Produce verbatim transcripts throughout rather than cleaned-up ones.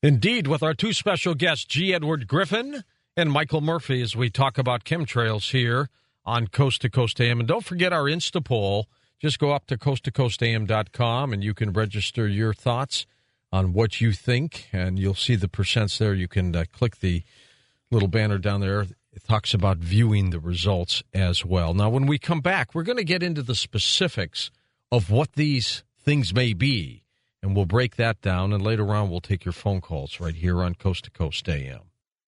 Indeed, with our two special guests, G. Edward Griffin and Michael Murphy, as we talk about chemtrails here on Coast to Coast A M. And don't forget our Insta poll. Just go up to coast to coast a m dot com and you can register your thoughts on what you think, and you'll see the percents there. You can uh, click the little banner down there. It talks about viewing the results as well. Now, when we come back, we're going to get into the specifics of what these things may be. And we'll break that down, and later on we'll take your phone calls right here on Coast to Coast A M.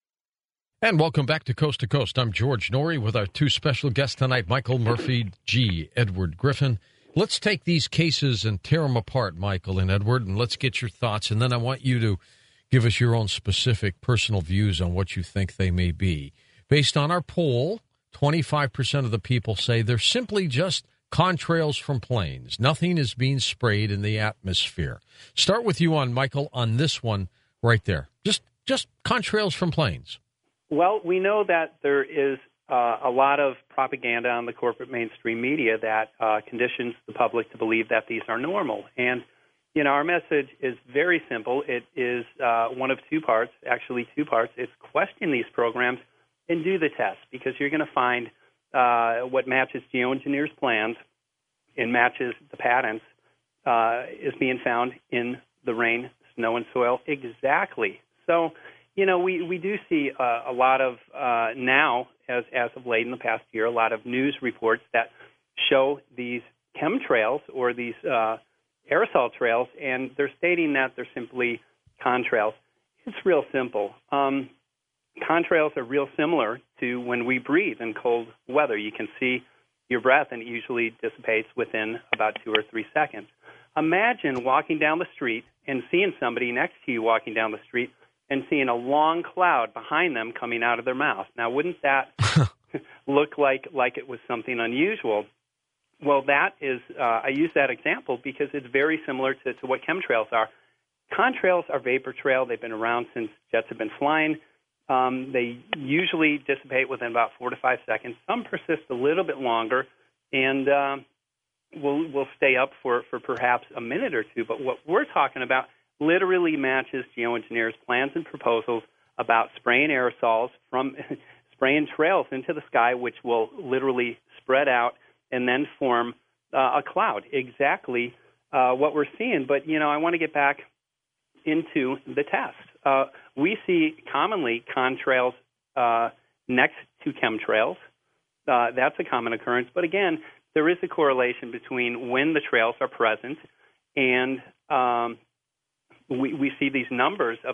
And welcome back to Coast to Coast. I'm George Norrie with our two special guests tonight, Michael Murphy, G. Edward Griffin. Let's take these cases and tear them apart, Michael and Edward, and let's get your thoughts. And then I want you to give us your own specific personal views on what you think they may be. Based on our poll, twenty-five percent of the people say they're simply just contrails from planes. Nothing is being sprayed in the atmosphere. Start with you on, Michael, on this one right there. Just just contrails from planes. Well, we know that there is uh, a lot of propaganda on the corporate mainstream media that uh, conditions the public to believe that these are normal. And, you know, our message is very simple. It is uh, one of two parts, actually two parts. It's question these programs and do the test, because you're going to find Uh, what matches geoengineers' plans and matches the patents uh, is being found in the rain, snow, and soil exactly. So, you know, we, we do see uh, a lot of uh, now, as, as of late in the past year, a lot of news reports that show these chemtrails or these uh, aerosol trails, and they're stating that they're simply contrails. It's real simple. Um, Contrails are real similar to when we breathe in cold weather. You can see your breath, and it usually dissipates within about two or three seconds. Imagine walking down the street and seeing somebody next to you walking down the street and seeing a long cloud behind them coming out of their mouth. Now, wouldn't that look like, like it was something unusual? Well, that is, uh, I use that example because it's very similar to, to what chemtrails are. Contrails are vapor trail. They've been around since jets have been flying. Um, they usually dissipate within about four to five seconds. Some persist a little bit longer, and uh, will will stay up for, for perhaps a minute or two. But what we're talking about literally matches geoengineers' plans and proposals about spraying aerosols from spraying trails into the sky, which will literally spread out and then form uh, a cloud. Exactly uh, what we're seeing. But, you know, I want to get back into the test. Uh, we see commonly contrails uh, next to chemtrails. Uh, that's a common occurrence. But again, there is a correlation between when the trails are present and um, we, we see these numbers of